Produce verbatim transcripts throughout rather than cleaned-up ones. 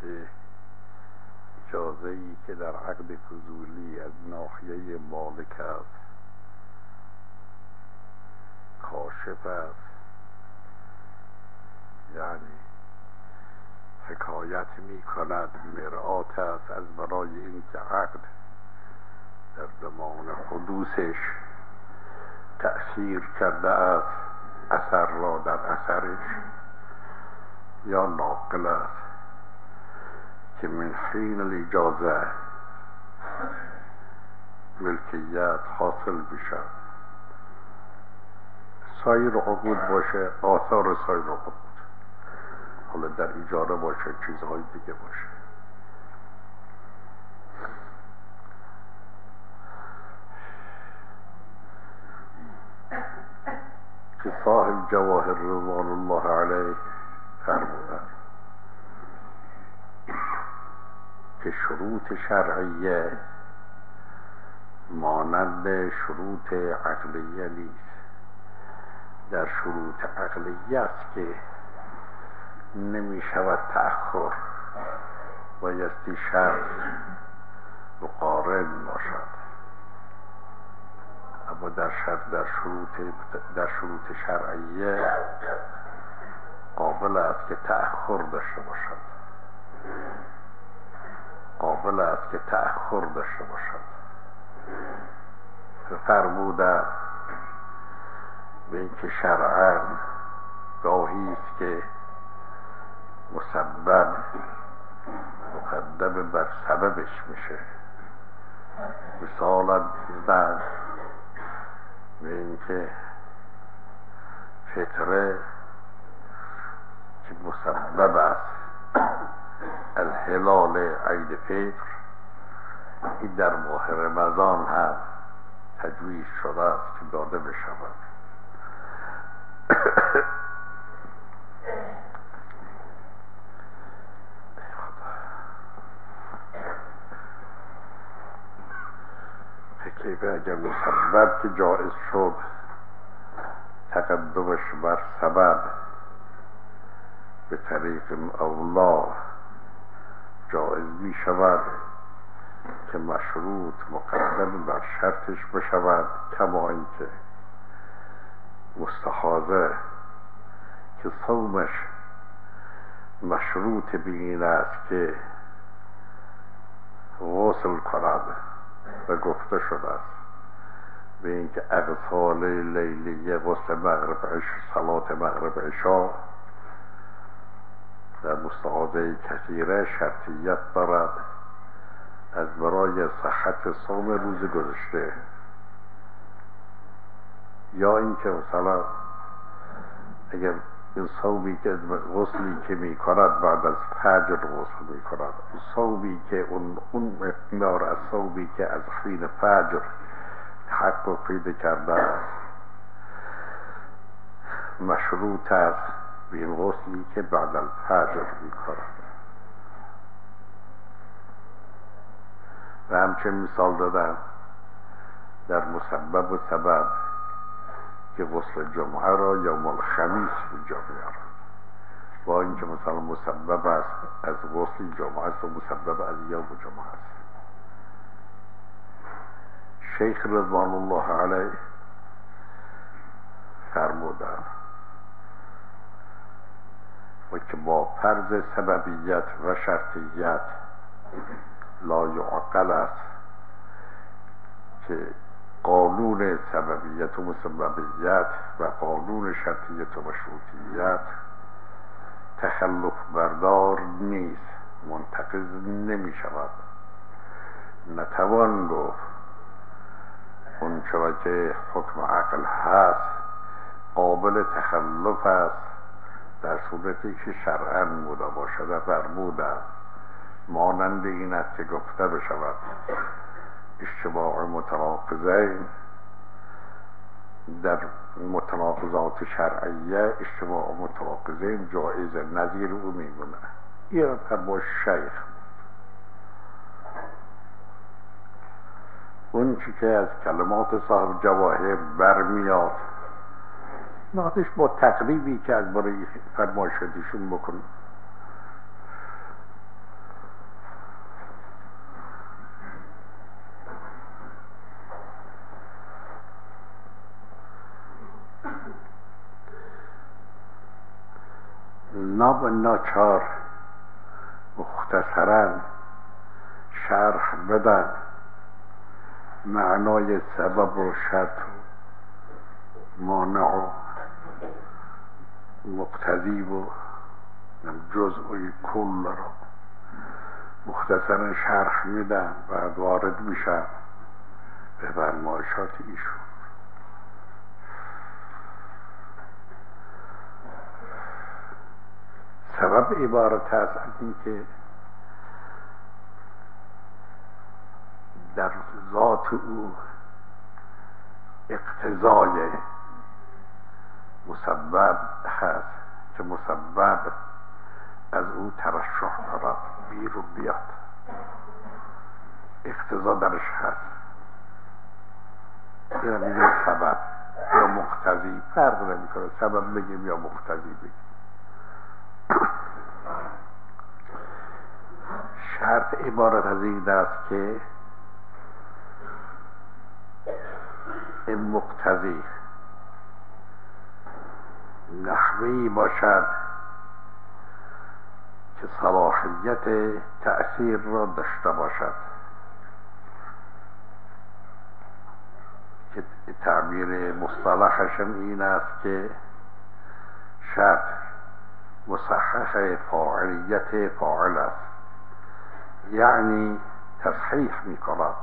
که اجازه‌ای که در عقد فضولی از ناحیه مالک است کاشف است، یعنی حکایت می کند، مرآت است از برای این که عقد در زمان حدوثش تأثیر کرده است اثر را در اثرش، یا ناقل است که من حین الاجازه ملکیت حاصل بشد. سایر عقود باشه، آثار سایر عقود، حالا در اجاره باشه، چیزهای دیگه باشه. که صاحب جواهر رضوان الله علیه فرمودند که شروط شرعیه مانند شروط عقلیه نیست. در شروط عقلیه است که نمی شود تأخر، بایستی شرط مقارن باشد. اما در شرط در شروط در شروط شرعیه قابل است که تأخر داشته باشد، قابل است که تأخر داشته باشد. فرموده به اینکه شرعاً گاهی است که مسبب مقدم بر سببش میشه. مثالا زن به اینکه فطره که مسبب است از هلال عید فطر، این در ماه رمضان هم تجویز شده است که داده بشود. که اگر مسبب که جائز شد تقدمش بر سبب به طریق اولا جائز می شود که مشروط مقدم بر شرطش بشود، کما اینکه مستحاضه که صومش مشروط به این است که غسل کند و گفته شده است به اینکه اغسال لیلیه غسل مغرب عشا صلات مغرب عشا در مستحاضه کثیره شرطیت دارد از برای صحت صوم روز گذشته، یا اینکه مثلا اگر این صومی که غسلی که می کند بعد از فجر غسل می کند، صومی که اون اون مقدار از صومی که از حین فجر حق و پیدا کرده است مشروط است به این غسلی که بعد از فجر می کند. و همچنین مثال دادن در مسبب و سبب که غسل جمعه را یوم الخمیس اینجا میارد، با اینکه مثلا مسبب است از غسل جمعه است و مسبب از یوم جمعه است. شیخ رضوان الله علیه فرمودند و که با فرض سببیت و شرطیت لا یعقل است که قانون سببیت و مسببیت و قانون شرطیت و مشروطیت تخلف بردار نیست، منتقض نمی شود. نتوان گفت اون چرا که حکم عقل هست قابل تخلف است در صورتی که شرعاً بوده باشد. و فرموده مانند این است که گفته بشود اجتماع متناقضین در متناقضات شرعیه، اجتماع متناقضین جایز، نظیر او میمونه. این فرمای شیخ. اون چی که از کلمات صاحب جواهر برمیاد نقدش با تقریبی که از برای فرمایشاتشون بکن ناب ناچار مختصرا شرح بدن معنای سبب و شرط و مانع و مقتضی و جزء و کل را مختصرا شرح میدن بعد وارد میشن به فرمایشات ایشون. سبب عبارت است از اینکه در ذات او اقتضای مسبب هست که مسبب از او ترشح دارد بیرون بیاد، اقتضا درش هست. یا میگه سبب یا مقتضی، فرق نمیکنه سبب بگیم یا مقتضی بگیم. شرط عبارت از این است که این مقتضی نحوی باشد که صلاحیت تأثیر را داشته باشد، که تعبیر مصطلحش این است که شرط مصحح فاعلیت فاعل است، یعنی تصحیح می کند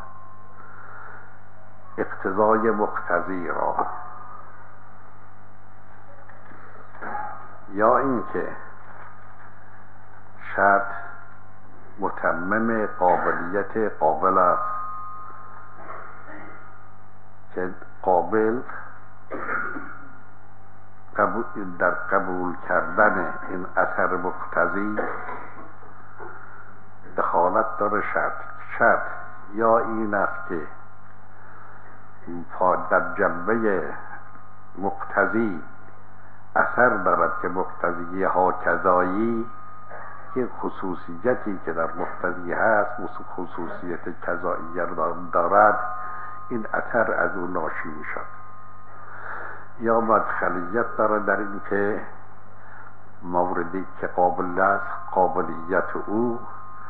اقتضای مقتضی را، یا اینکه شرط متمم قابلیت قابل است که قابل در قبول کردن این اثر مقتضی دخالت داره. شرط شرط یا این است که در جنبه مقتضی اثر دارد که مقتضی ها کذایی، که خصوصیتی که در مقتضی هست خصوصیت کذایی دارد، این اثر از او ناشی می شد. یا مدخلیت دارد در این که موردی که قابل است قابلیت او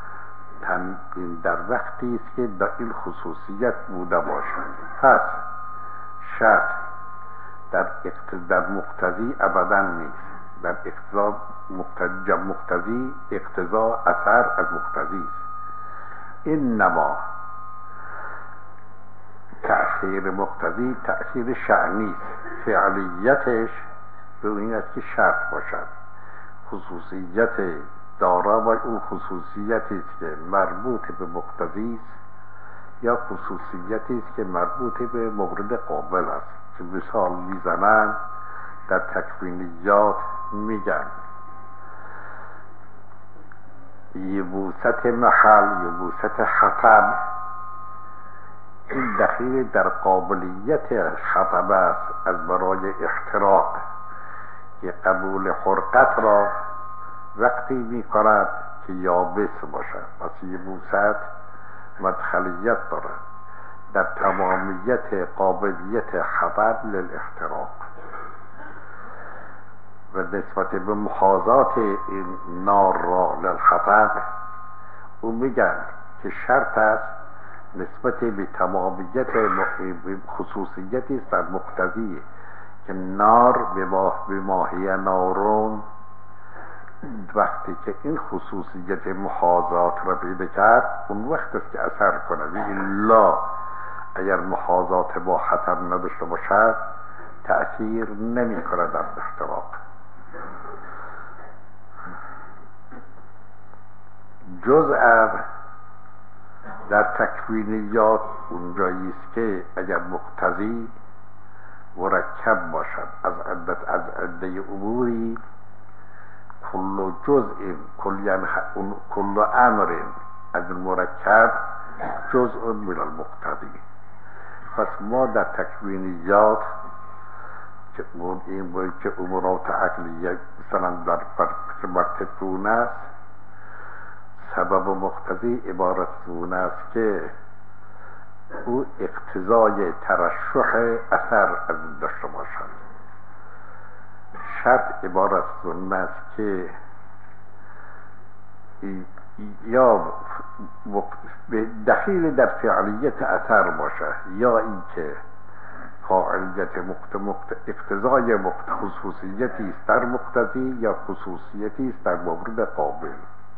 در وقتی است که در این خصوصیت بوده باشد. پس شرط در در مقتضی ابدا نیست، در اقتضا مقتضی مقتضی اقتضا اثر از مقتضی است. این نما تأثیر مقتضی تأثیر شأنی است، فعلیتش به این است که شرط باشد، خصوصیت دارا و اون خصوصیتی است که مربوط به مقتضی است، یا خصوصیتی است که مربوط به مورد قابل است، که مثال میزنن در تکوینیات میگن یبوست محل یبوست حطب، این دخیل در قابلیت حطب است از برای احتراق، که قبول حرقت را وقتی می کند که یابس باشد. پس یبوست مدخلیت دارد در تمامیت قابلیت حطب للاحتراق، و نسبت به محاذات این نار را للحطب او میگن که شرط است نسبت به تمامیت خصوصیتی است در مقتضی که نار به ماهی نارون، وقتی که این خصوصیت محاذات را پیدا کرد اون وقت است که اثر کنه. الا اگر محاذات با حطب نداشته باشد تأثیر نمی کند در احتراق. جزء در تکوینیات اونجایی است که اگر مقتضی مرکب باشد از عدت از عده اموری، کل جزء کل کل امر از مرکب جزء من المقتضی. پس ما در تکوینیات که این باید که امورات عقلیه مثلا در مرتبون است، سبب و مقتضی عبارت اون است که او اقتضای ترشح اثر از داشته باشد. شرط عبارت از اون است که یا به دخیل در فعالیت اثر باشه، یا اینکه فاعلیت مقت مقت اقتضای مقت خصوصیتی است در مقتضی، یا خصوصیتی است در مورد قابل.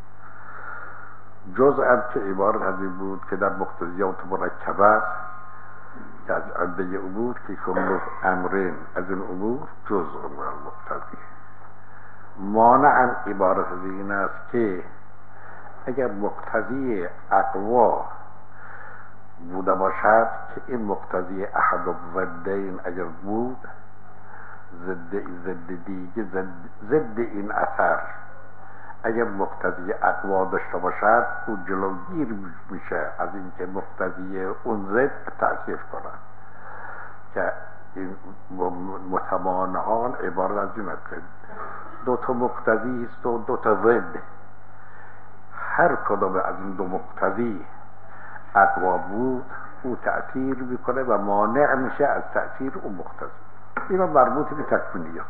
جزء که عبارت از این بود که در مقتضیات مرکبه است که از عده امور که کل امرین از این امور جزء من المقتضی. مانع عبارت از این است که اگر مقتضی اقوا بوده باشد که این مقتضی احد الضدین اگر بود، ضد ضد دیگه ضد, ضد این اثر اگر مقتضی اقوا داشته باشد، او جلوگیر میشه از اینکه مقتضی اون ضد تأثیر کنه. که این متمانعان عبارت از این است که دو تا مقتضی است و دو تا ضد، هر کدام از این دو مقتضی اقوا بود او تأثیر میکنه و مانع میشه از تأثیر اون مقتضی. اینا مربوط به تکوینیات.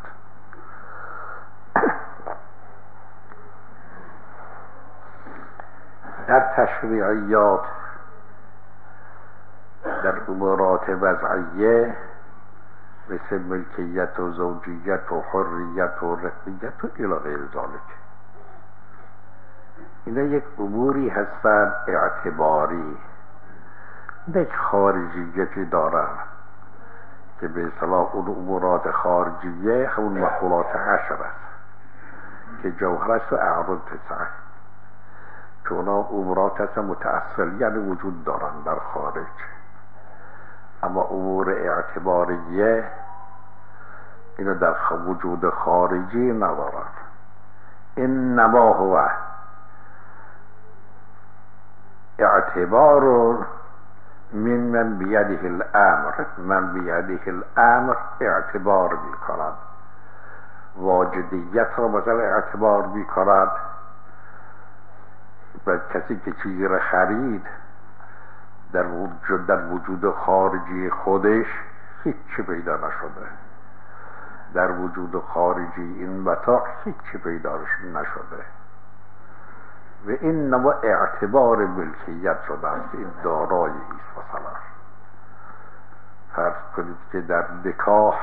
در تشریعیات، در امورات وضعیه مثل ملکیت و زوجیت و حریت و رقیت و الی غیر ذالک، اینا یک اموری هستن اعتباری، یک خارجیتی دارن که به اصطلاح اون امورات خارجیه همون مخولات عشر است که جوهرش و اعراض تسعه، که اونا امورات هستن متأصل یعنی وجود دارن در خارج. اما امور اعتباریه اینا در وجود خارجی ندارن. انما هو اعتبار من من بیده الامر، من بیده الامر اعتبار می کند، واجدیت را مثلا اعتبار می کند. و کسی که چیزی را خرید در وجود, در وجود خارجی خودش هیچی پیدا نشده، در وجود خارجی این متاع هیچی پیدا نشده، و این نوع اعتبار ملکیت شده است. این دارایی است. مثلا فرض کنید که در نکاح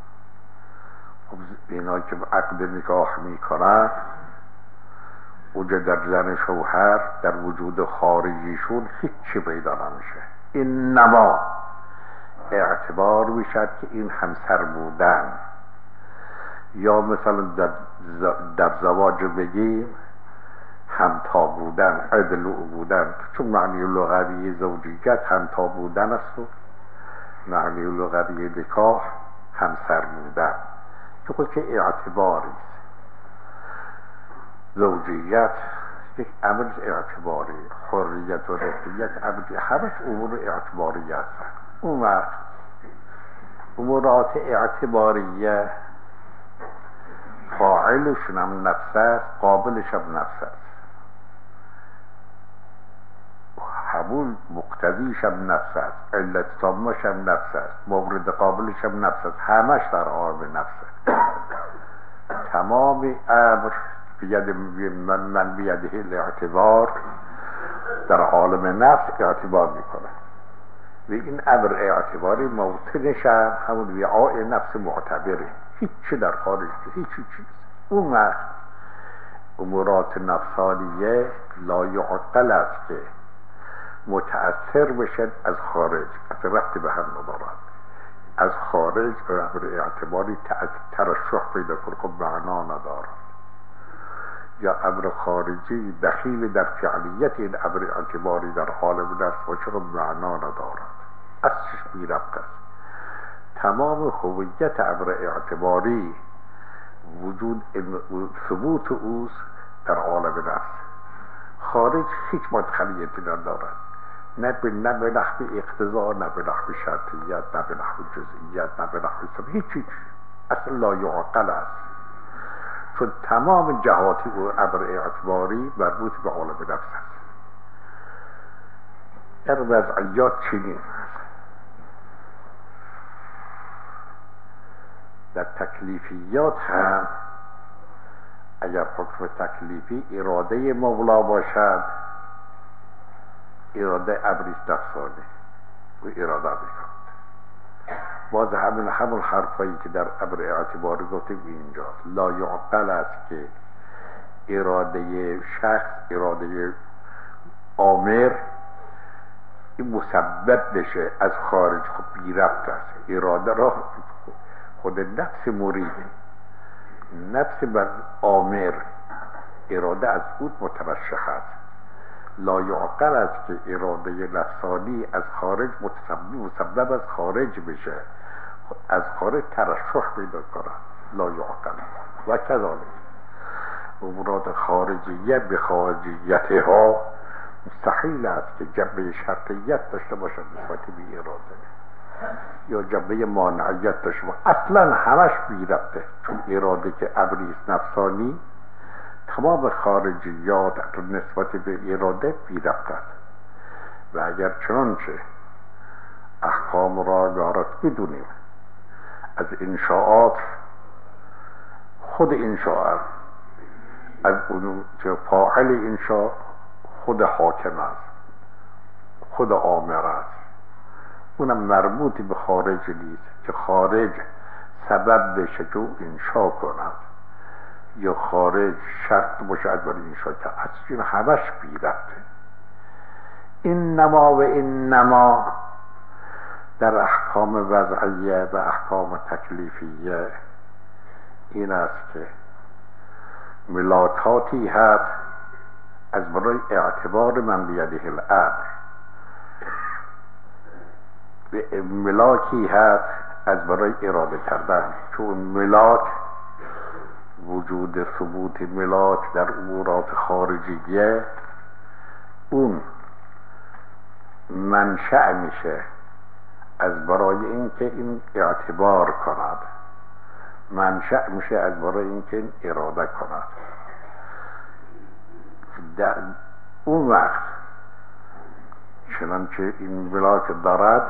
اینا که عقد نکاح می کنند اونجا در زن شوهر در وجود خارجیشون هیچی پیدا نمیشه، این نما اعتبار میشد که این همسر بودن. یا مثلا در, در زواج بگیم همتا بودن، عدل بودن، چون معنی لغوی زوجیت همتا بودن است و معنی لغوی نکاح همسر بودن، که خود که اعتباری است. زوجیت یک امر اعتباری، حریت و رقیت امر، همش امور اعتباری هستن. اون وقت امورات اعتباریه فاعلشون هم نفس است، قابلش هم نفس است، همون مقتضیش هم نفس است، علت تامش هم نفس است، مورد قابلش هم نفس است، همش در عالم نفس است. تمام امر بید من, من بیده الاعتبار در عالم نفس اعتبار میکنه، و این امر اعتباری موطنش هم همون وعاء نفس معتبره، هیچی در خارج هیچی چیز. اون وقت امورات نفسانیه لا یعقل است که متأثر بشد از خارج، از ربط به هم ندارد. از خارج امر اعتباری ترشح پیدا کنه خب معنا ندارد، یا امر خارجی دخیل در فعالیت این امر اعتباری در عالم نفس باشه خب معنا ندارد، اصلش بی ربط است. تمام هویت امر اعتباری وجود ثبوت اوست در عالم نفس، خارج هیچ مدخلیتی ندارد، نه به نه به نحو اقتضا، نه به نحو شرطیت، نه به نحو جزئیت، نه به نحو سبب، هیچ هیچ اصلا لا یعقل است، چون تمام جهات و امر اعتباری مربوط به عالم نفس است. در وضعیات چنین در تکلیفیات هم اگر حکم تکلیفی اراده مولا باشد، اراده ابریست نفسانی و اراده میکند. باز همین همون حرفایی که در امر اعتباری گفتیم اینجاست. لا یعقل است که اراده شخص، اراده آمر این مسبب بشه از خارج، خب بی ربط است. اراده را خود نفس مرید، نفس بر آمر، اراده از او مترشح است. لا یعقل است که اراده نفسانی از خارج متسبب مسبب از خارج بشه، از خارج ترشح پیدا کنه. لا یعقل است. و کذالک امورات خارجیه به خارجیت ها مستحیل است که جنبه شرطیت داشته باشد نسبت به اراده، یا جنبه مانعیت داشته باشد. اصلا همش بی ربطه، چون اراده که امریست نفسانی، تمام خارجیات نسبت به اراده بی ربط است. و اگر چنانچه احکام را یارت بدونیم از انشاءات، خود انشاء از اون که فاعل انشاء خود حاکم است، خود آمر است، اونم مربوط به خارج نیست که خارج سبب بشه که او انشاء کند یا خارج شرط باشد برای انشاء که اصلا همش بی ربطه. اینما و اینما در احکام وضعیه و احکام تکلیفیه این است که ملاکاتی هست از برای اعتبار من بیده الامر، ملاکی هست از برای اراده کردن. چون ملاک، وجود ثبوت ملاک در امورات خارجیه، اون منشأ میشه از برای اینکه این اعتبار کند، منشأ میشه از برای اینکه این اراده کند. در اون وقت چنانچه این ملاک دارد،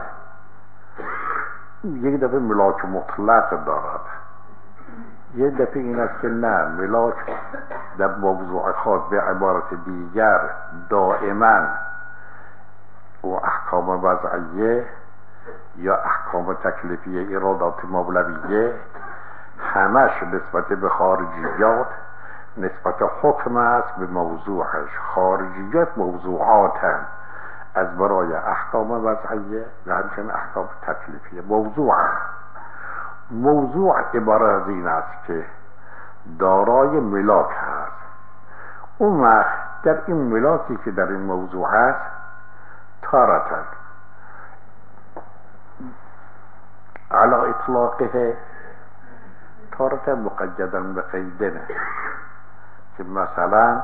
یک دفعه ملاک مطلق دارد، یک دفعه این است که نه، ملاک در موضوع خاص به عبارت دیگر دائما و احکام وضعیه یا احکام تکلیفیه ارادات مولویه همش نسبت به خارجیات نسبت حکم است به موضوعش. خارجیات موضوعات از برای احکام وضعیه و همچنین احکام تکلیفیه موضوع. موضوع عبارت از این است که دارای ملاک هست. اون وقت در این ملاکی که در این موضوع هست تارتن علی اطلاقه، تارتن مقیدا به قیدنه، که مثلا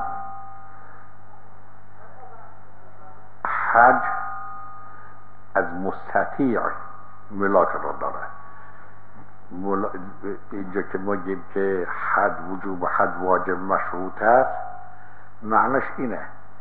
حج از مستطیع ملاک را داره. ملا... اینجا که ما گیم که حد وجوب حد واجب مشروط است، معنیش اینه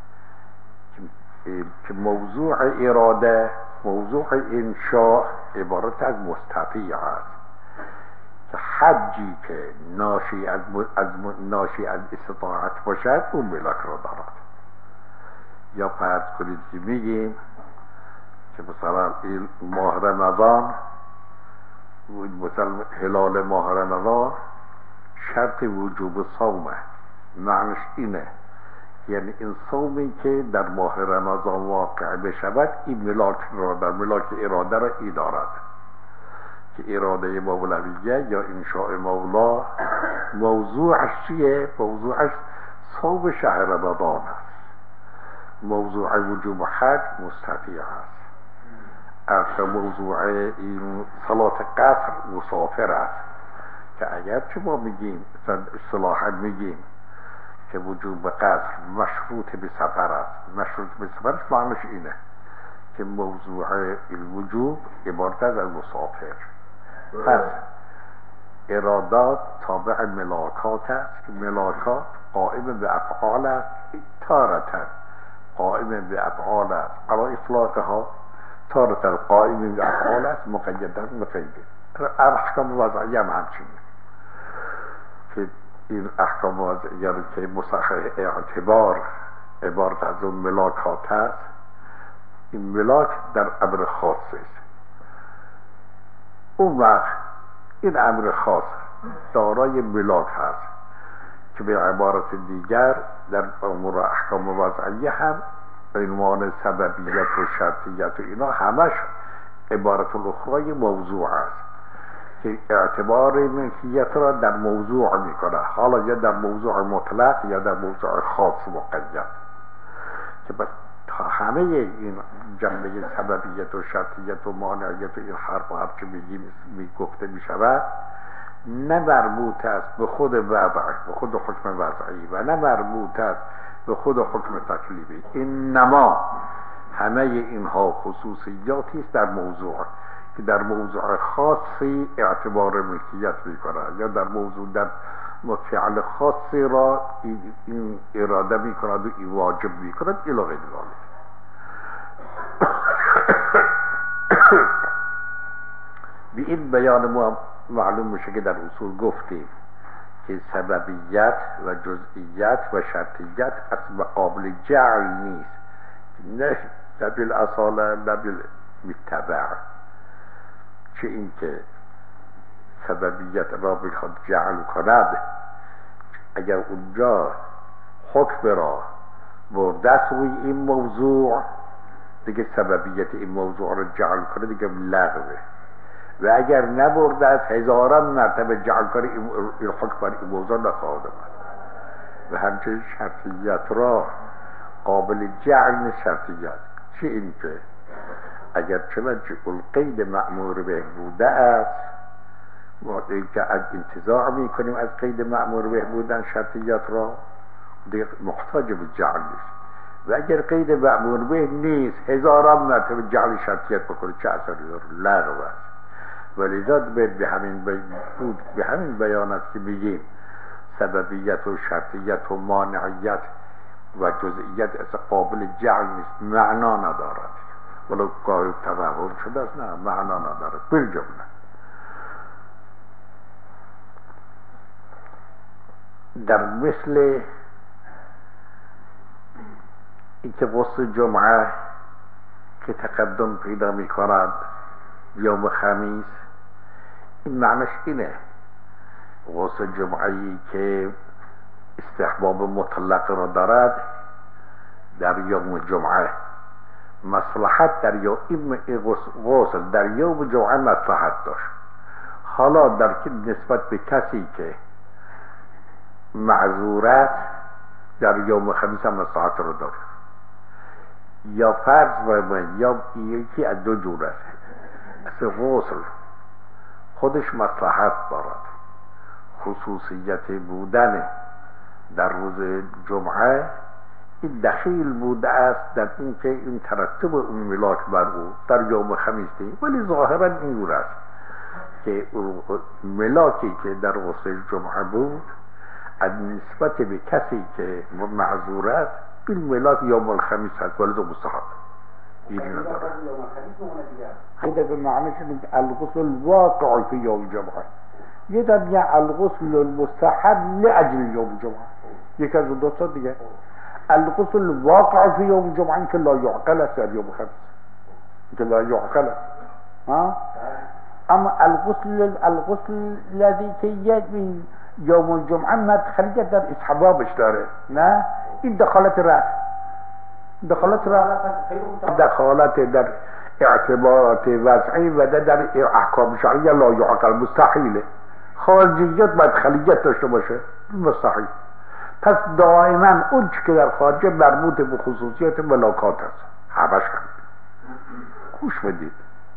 که موضوع اراده، موضوع انشاء عبارت از مستطیع است، که حجی که ناشی از, از ناشی از استطاعت باشد اون ملاک را دارد. یا فرض کنید که میگیم که مثلا این ماه رمضان، مثلا هلال ماه رمضان شرط وجوب صومه، معنیش اینه یعنی این صومی که در ماه رمضان واقع بشود این ملاک را در ملاک اراده را ای دارد، که اراده مولویه یا انشاء مولا موضوعش چیه؟ موضوعش صوم شهر رمضان است. موضوع وجوب حج مستطیع است. اصلا موضوع این صلات قصر مسافر است، که اگر چه ما میگیم اصطلاحا میگیم که وجوب قصر مشروط به سفر است، مشروط به سفرش معنیش اینه که موضوع الوجوب عبارت از مسافر. پس ارادات تابع ملاکات است که ملاکات قائم به افعال است، تارتا قائم به افعال است علی اطلاقها، تارتا قائم به افعال است مقیدا به قیده. احکام وضعی هم همچین که این احکام وضعی رو که مصحح اعتبار عبارت از اون ملاکات هست، این ملاک در امر خاص است. اون وقت این امر خاص دارای ملاک هست که به عبارت دیگر در امور احکام وضعی هم عنوان سببیت و شرطیت و اینا همش عبارت الاخرای موضوع است که اعتبار ملکیت را در موضوع میکنه، حالا یا در موضوع مطلق یا در موضوع خاص مقید، که بس تا همه این جنبه سببیت و شرطیت و مانعیت و این حرف و حرف که میگیم میگفته میشود نه مربوط است به خود وضع، به خود حکم وضعی و نه مربوط است به خود حکم تکلیفی. این نما همه اینها خصوصیاتی است در موضوع که در موضوع خاصی اعتبار ملکیت میکنه یا در موضوع در فعل خاصی را این اراده میکند و این واجب میکند الی غیر ذلک. به این بیان ما معلوم میشه که در اصول گفتیم که سببیت و جزئیت و شرطیت اصلا قابل جعل نیست، نه دبیل اصاله دبیل متبع. چه این که سببیت را بخواد جعل کند، اگر اونجا حکم را برده است روی این موضوع دیگه سببیت این موضوع را جعل کنه دیگه لغوه، و اگر نبرده است هزاران مرتبه جعل کنه این حکم بر این موضوع نخواهد آمد. و همچنین شرطیت را قابل جعل نیست شرطیت. چه این که اگر چنانچه القید مأمور به بوده است وقتی که از انتزاع میکنیم از قید مأمور به بودن شرطیت را دیگه محتاج به جعل نیست، و اگر قید مأمور به نیست هزاران مرتبه جعل شرطیت بکنه چه اثری داره؟ لغو است. ولذا به همین بود به همین بیانات که میگیم سببیت و شرطیت و مانعیت و جزئیت اصلا قابل جعل نیست، معنا ندارد، ولو گاهی توهم شده است، نه معنا ندارد. بالجمله در مثل اینکه غسل جمعه که تقدم پیدا می کند یوم خمیس، این معنیش اینه غسل جمعه‌ای که استحباب مطلق را دارد در یوم جمعه مصلحت در یوم غسل در یوم جمعه مصلحت داشت. حالا در نسبت به کسی که معذورت در یوم خمیس هم مصلحت را داره، یا فرض بمین یا یکی از دو جور است. اصل غسل خودش مصلحت دارد، خصوصیت بودن در روز جمعه این دخیل بوده است در اینکه این ترتب اون ملاک بر او در یوم خمیس نیست، ولی ظاهرا این جور است که ملاکی که در غسل جمعه بود از نسبت به کسی که معذور است این ملاک یوم الخمیس هست، ولی دو مستحب این نداره. خیلی به معنی شدید الغسل واقع فی یوم جمعه، یه در میگه الغسل المستحب لأجل یوم جمعه، یک از دو تا دیگه. الغسل واقع فی یوم جمعه که لا یعقل است در یوم خمیس، که لا یعقل است. ها اما الغسل الغسل الذي که یوم الجمعه مدخلیت در استحبابش داره، نه این دخالت رفت دخالت رفت دخالت در اعتبارات وضعی و در احکام شرعی لا یعقل مستحیله. خارجیت مدخلیت داشته باشه مستحیل. پس دائما اون که در خارج مربوط به خصوصیت ملاکات است، همش هم خوش بدید.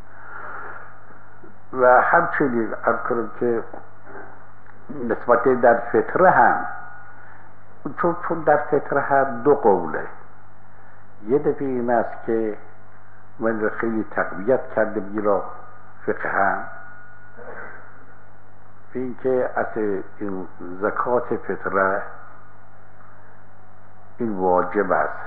و همچنین از کنم که نسبت در فطره هم چون چون در فطره هم دو قوله، یه دفعه این است که من خیلی تقویت کرده بیرا فقه هم این که از این زکات فطره این واجب است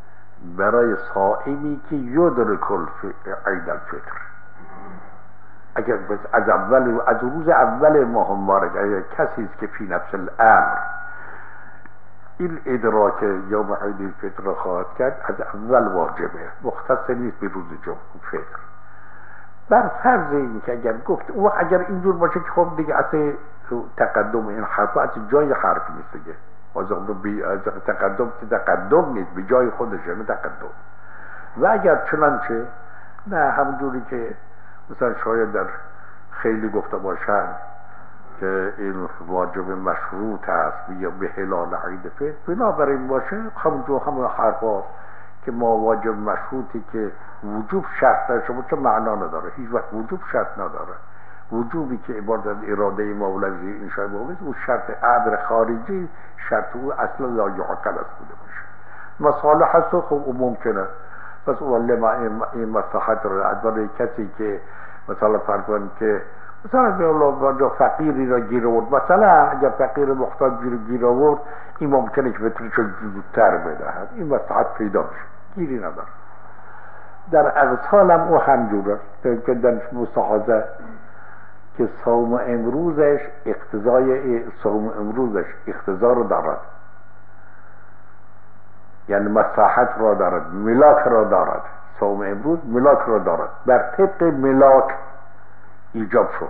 برای صائمی که یدرک عید الفطر، اگر از اول از روز اول ماه مبارک اگر کسی است که فی نفس الامر این ادراک یوم عید الفطر را خواهد کرد، از اول واجبه، مختص نیست به روز جمعه فطر. بر فرض این که اگر گفت او اگر اینجور باشه که خب دیگه اصلا تقدم این حرف از جای حرف نیست دیگه، از تقدم که تقدم نیست، به جای خودشه، نه تقدم. و اگر چنانچه نه همونجوری که مثلا شاید در خیلی گفته باشن که این واجب مشروط است یا به هلال عید فطر، بنابراین باشه همونجور همون حرف هاست که ما واجب مشروطی که وجوب شرط داشته باشه معنا نداره، هیچ وقت وجوب شرط نداره. وجوبی که عبارت از اراده مولوی این شای مولوی او شرط امر خارجی، شرط او اصلا لا یعقل است بوده باشه. مسئله هست و خب او ممکنه، پس اولی ما این مصلحت رو از برای کسی که مثلا فرض کنیم که مثلا به الله فقیری را گیر آورد، مثلا اگر فقیر محتاج گیر آورد این ممکنه که فطرش رو زودتر بدهد، این مصلحت پیدا میشه، گیری نداره. در اغسال هم او همجوره که در مستحاضه که صوم امروزش اقتضای صوم امروزش اقتضا رو دارد، یعنی مصلحت را دارد، ملاک را دارد. صوم امروز ملاک را دارد، بر طبق ملاک ایجاب شد.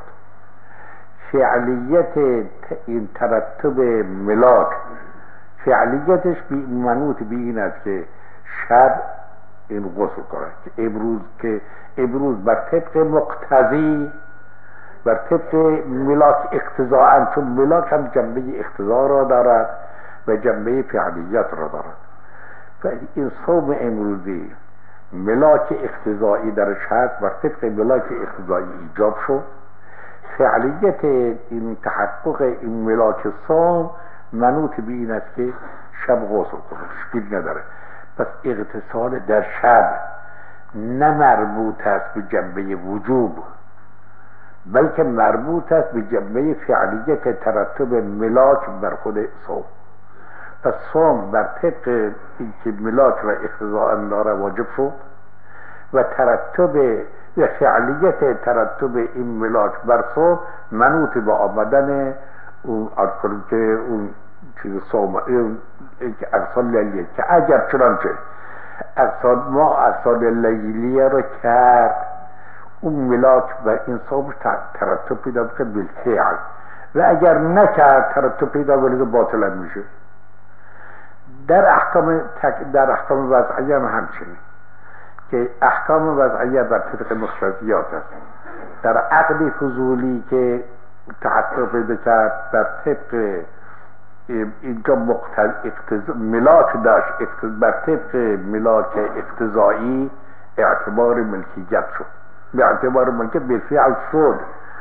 فعلیت این ترتب ملاک فعلیتش منوط به این است که شب این غسل کنه که امروز که امروز بر طبق مقتضی بر طبق ملاک اقتضاء، چون ملاک هم جنبه اقتضا را دارد و جنبه فعلیت را دارد. و این صوم امروزی ملاک اقتضایی درش هست، بر طبق ملاک اقتضایی ایجاب شد. فعلیت این تحقق این ملاک صوم منوط به این است که شب غسل کنه، مشکل نداره. پس اغتسال در شب نه مربوط است به جنبه وجوب، بلکه مربوط است به جنبه فعلیت ترتب ملاک بر خود صوم. پس صوم بر طبق این که ملاک را اقتضاء داره واجب شد و ترتب و فعلیت ترتب این ملاک بر صوم منوط به آمدن اون ارکان که اون چیز صوم اون اقصال لیلیه که اگر چنانچه اقصال ما اقصال لیلیه را کرد اون ملاک و این صوم ترتب پیدا بکن بالفعل، و اگر نکرد ترتب پیدا ولی باطلا میشه. در احکام تک در احکام وضعیه هم همچنین که احکام وضعیه بر طبق مقتضیات است. در عقد فضولی که تحقق پیدا کرد بر طبق اینجا مقتض ملاک داشت، بر طبق ملاک اقتضایی اعتبار ملکیت شد، به اعتبار ملکیت بالفعل شد،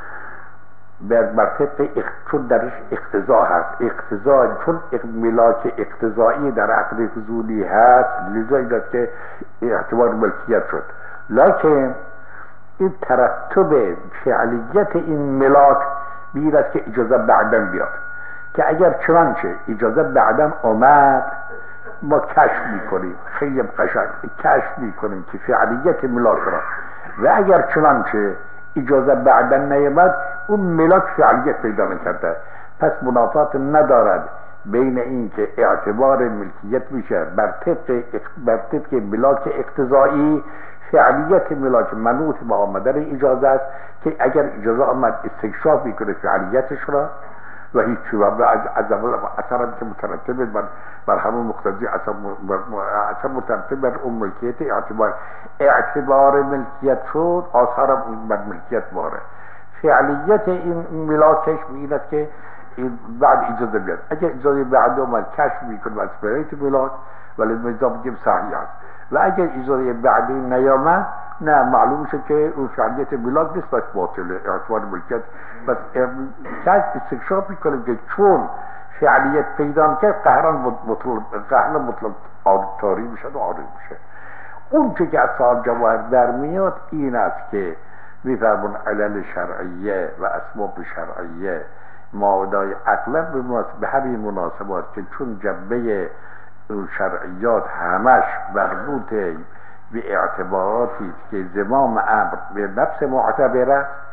بر طبق چون درش اقتضا هست، اقتضا چون ملاک اقتضایی در عقد فضولی هست لذا این که اعتبار ملکیت شد. لکن این ترتب فعلیت این ملاک بیر است که اجازه بعدن بیاد، که اگر چنانچه اجازه بعدن آمد ما کشف میکنیم، خیلی قشنگ کشف میکنیم که فعلیت ملاک را، و اگر چنانچه اجازه بعدن نیامد اون ملاک فعلیت پیدا نکرده، پس منافات ندارد بین این که اعتبار ملکیت میشه بر طبق بر طبق ملاک اقتضایی، فعلیت ملاک منوط به آمدن اجازه است که اگر اجازه آمد استکشاف میکنه فعلیتش را و هیچ چیز از از اثر هم که مترتب بر بر همون مقتضی اثر اثر مترتب بر اون ملکیت اعتبار اعتبار ملکیت شد، آثار هم بر ملکیت واره. فعلیت این ملاکش این است که این بعد اجازه بیاد، اگر اجازه بعد اومد کشف میکنه از فعلیت ملاک ولی مجاب بگیم صحیح است، و اگر اجازه بعدی نیامد نه معلوم شد که اون فعلیت ملاک نیست، بس باطله اعتبار ملکیت. بس کاش استکشاف میکنیم که چون فعلیت پیدا کرد قهران مطلق قهران مطلق تاری میشه و عارض میشه. اون چه که از صاحب جواهر در میاد این است که میفرمون علل شرعیه و اسباب شرعیه مادای اغلب به همین مناسبات که چون جنبه شرعیات همش مربوط به اعتباراتی که زمام امر به نفس معتبر است،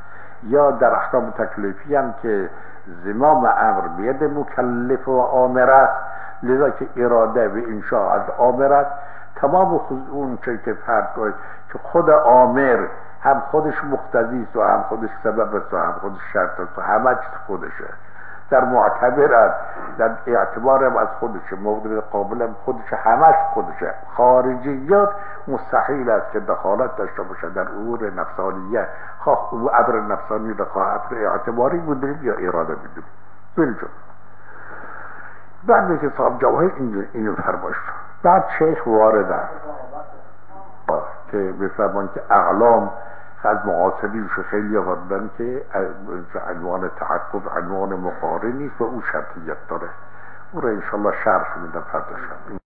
یا در احکام تکلیفی هم که زمام امر بید مکلف و آمر است، لذا که اراده و انشاء از آمر است. تمام خود اون چه که فرض کنید که خود آمر هم خودش مقتضی است و هم خودش سبب است و هم خودش شرط است و همه چیز خودشه، در معتبر است، در اعتبار هم از خودشه، مورد قابل هم خودشه، همش خودشه. خارجیات مستحیل است که دخالت داشته باشه در امور نفسانیه، خواه او امر نفسانی را خواه امر اعتباری بودیم یا اراده بودیم بلجو. بعد که صاحب جواهر اینو فرمایش بعد شیخ واردن که بفرمان که اعلام از معاصرینش خیلی آوردن که عنوان تحقق عنوان مقارنی و او شرطیت داره. او را انشاءالله شرح میدن فردا شب.